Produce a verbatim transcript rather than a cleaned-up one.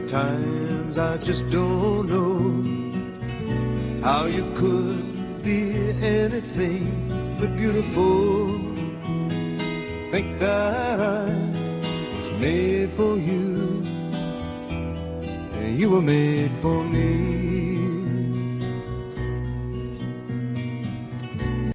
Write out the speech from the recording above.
Times I just don't know how you could be anything but beautiful. Think that I